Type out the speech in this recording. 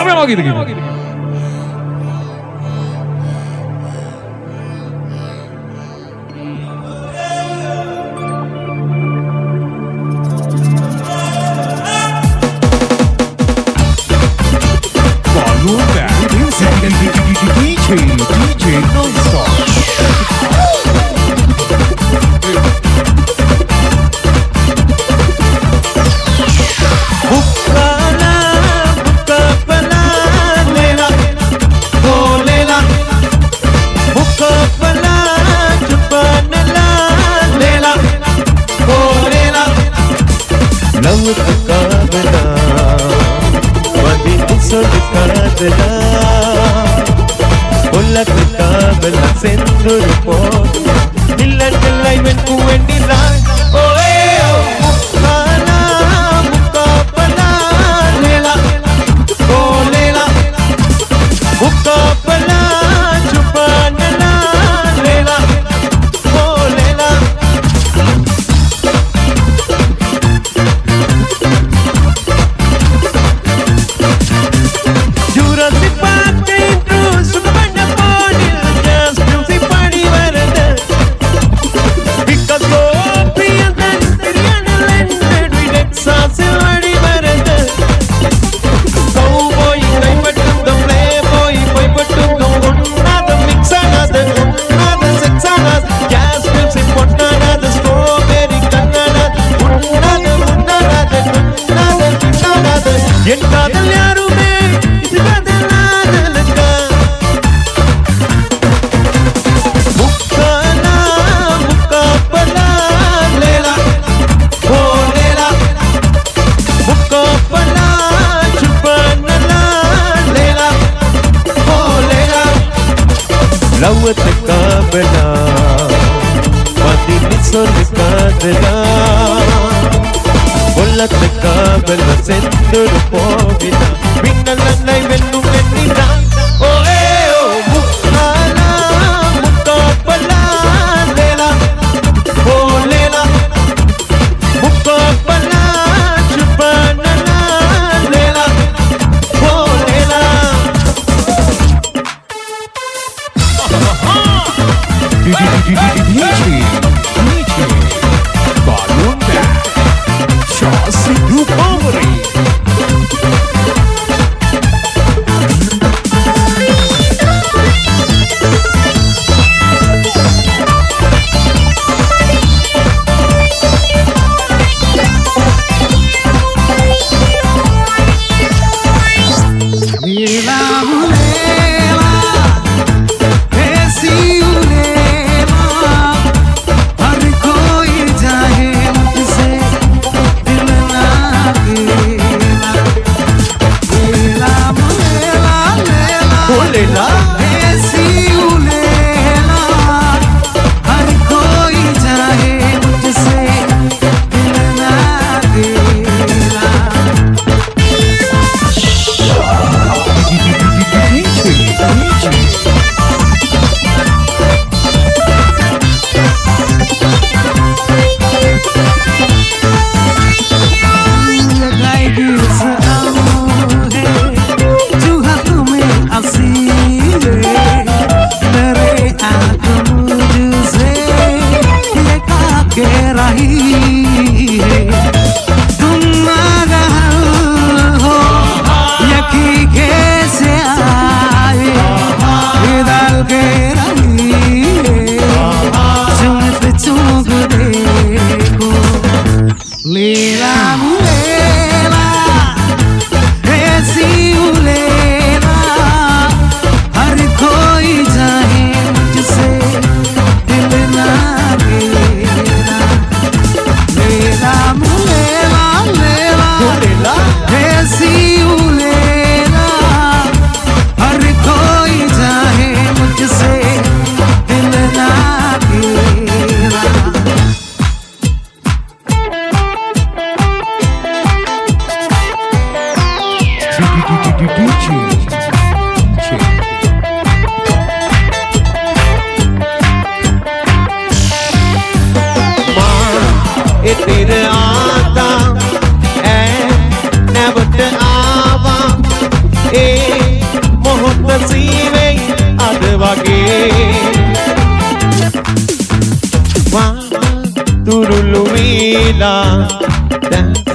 സമയമാക്കിയിരിക്കുന്നു. DJ non-stop. Bukkala, bukkapala, lela, oh lela. Bukkapala, chupanala, lela, oh lela. Love tukavana, wadi usolukadala. Kabel sendur po nillan nilai men kuwenila oh bukkala bukkapala lela oh lela bukkapala chupanala lela oh lela Jurassic Park intro Superman என் காதல் யாருமே இது காதலாதலக்கா முக்காலா முக்காப்பலா லேலா ஓ லேலா முக்காப்பலா சுப்பனலா லேலா ஓ லேலா லவ்வத்து காபலா பதில் சொல்லு காதலா Volate kabel sendur povina Minnalannai vellum ennina Oh oh bukkala bukkapala lela Oh lela bukkapala chupanala lela Oh lela DJ Balloon Band Chassi Recovery तेरे आता ऐ नबत आवा ए செய்வேன் அது வகை வா துருளுவீலா